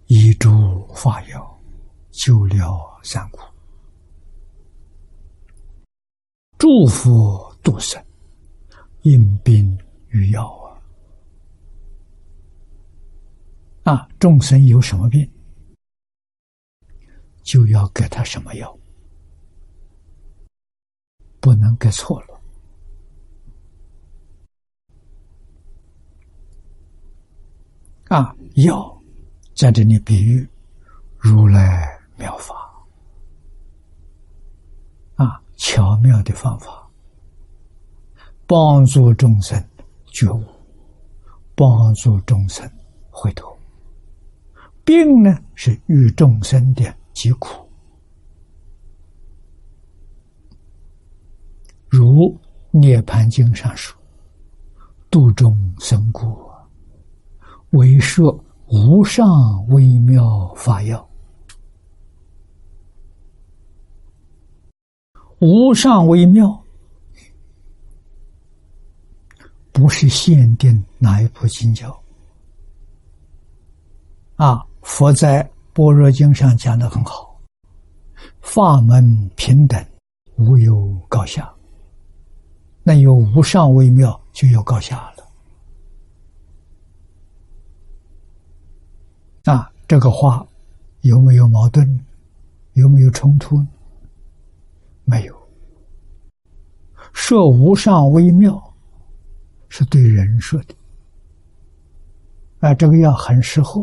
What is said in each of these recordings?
以诸法药，救了三苦，祝福度生，因病与药众生有什么病，就要给他什么药，不能给错了。药在这里比喻如来妙法巧妙的方法，帮助众生觉悟，帮助众生回头。病呢，是与众生的疾苦，如《涅盘经》上说：“度众生故，为设无上微妙法药。”无上微妙，不是限定哪一部经教佛在《般若经》上讲得很好，法门平等，无有高下。那有无上微妙，就有高下了。这个话有没有矛盾？有没有冲突？没有。说无上微妙，是对人说的。这个药很适合。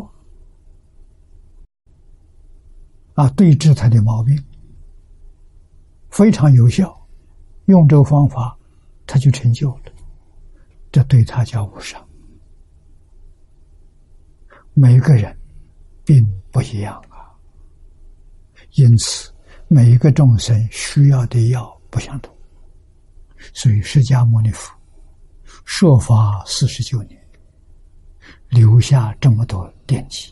对治他的毛病，非常有效，用这个方法他就成就了，这对他叫无上。每个人病不一样因此每一个众生需要的药不相同，所以释迦牟尼佛说法49年，留下这么多典籍。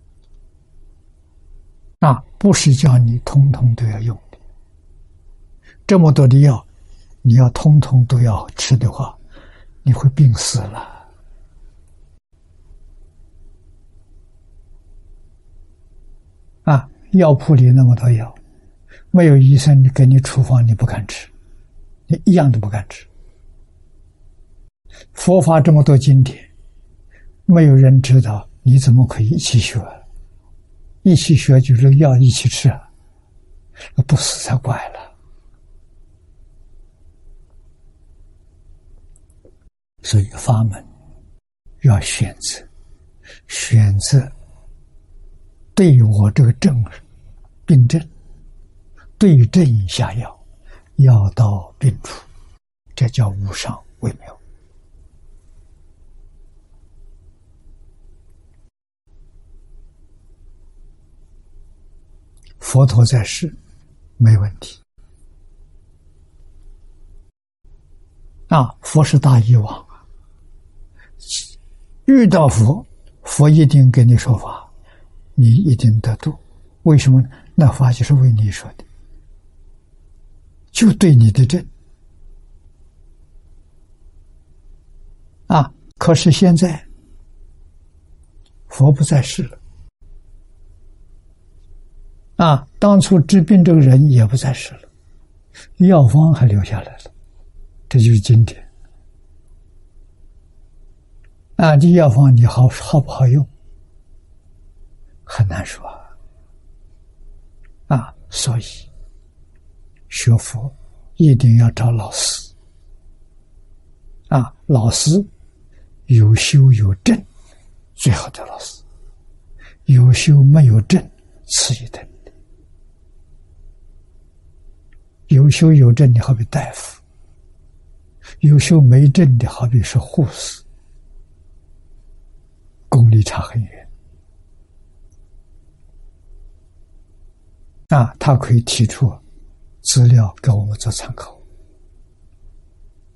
不是叫你通通都要用的，这么多的药，你要通通都要吃的话，你会病死了。药铺里那么多药，没有医生给你处方，你不敢吃，你一样都不敢吃。佛法这么多经典，没有人知道，你怎么可以一起学？一起学就是药一起吃，不死才怪了。所以法门要选择对我这个病症对症下药，药到病除，这叫无上微妙。佛陀在世没问题佛是大医王遇到佛一定给你说法，你一定得度。为什么呢？那法就是为你说的，就对你的症可是现在佛不在世了当初治病这个人也不在世了，药方还留下来了，这就是经典这药方你好不好用很难说所以学佛一定要找老师老师有修有证，最好的老师；有修没有证，次一等。有修有证的好比大夫，有修没证的好比是护士，功力差很远他可以提出资料给我们做参考。